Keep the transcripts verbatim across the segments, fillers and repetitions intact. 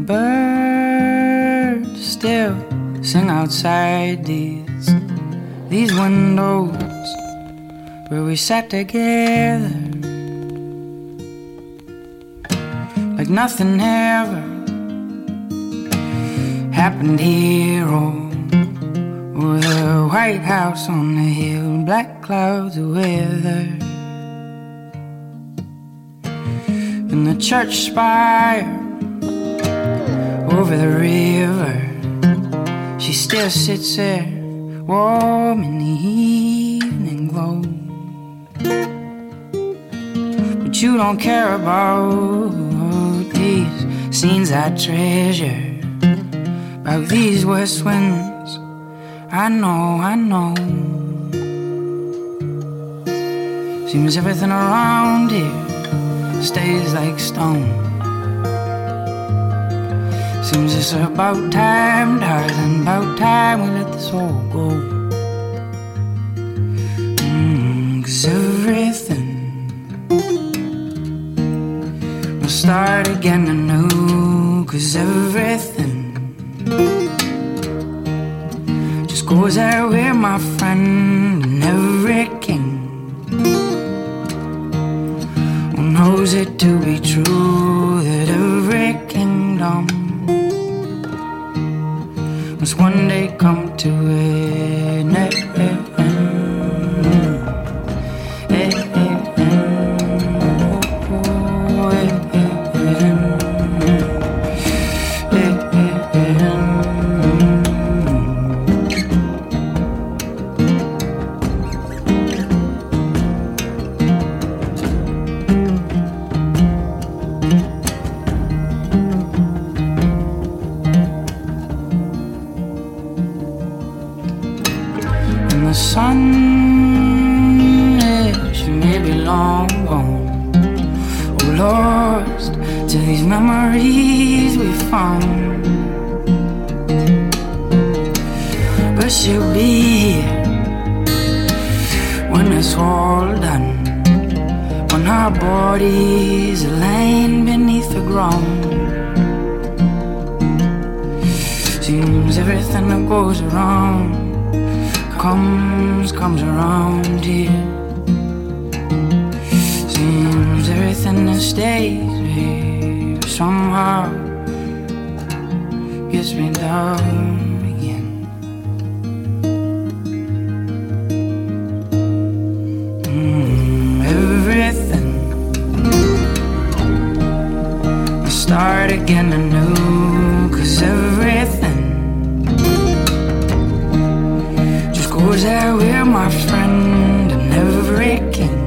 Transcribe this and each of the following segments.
birds still sing outside these these windows where we sat together like nothing ever happened here. Oh, oh, the White House on the hill, black clouds of weather, and the church spire over the river. She still sits there, warm in the evening glow. But you don't care about these scenes I treasure, about these west winds. I know, I know. Seems everything around here stays like stone. Seems it's about time, darling, about time we let this all go. Mm, 'cause everything will start again anew. 'Cause everything just goes there with my friend. And every king who knows it to be true that every kingdom must one day come to an end. The sun, yeah, she may be long gone, or lost to these memories we found. But she'll be here when it's all done, when our bodies are laying beneath the ground. Seems everything that goes around comes, comes around here. Seems everything that stays here somehow gets me down again. Mm, everything I start again anew. 'Cause everything goes there with my friend. And every king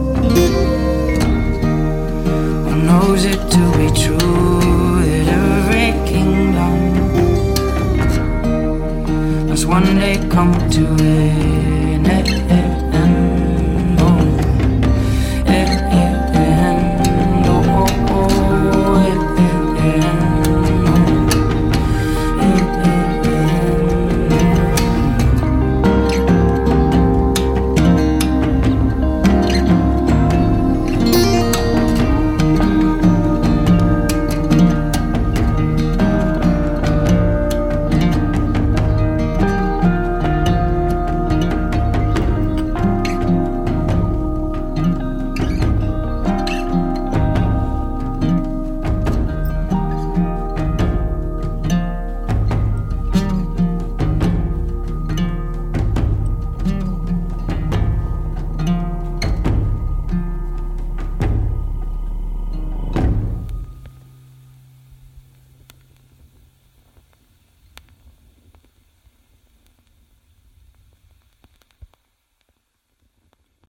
who knows it to be true that every kingdom must one day come to it.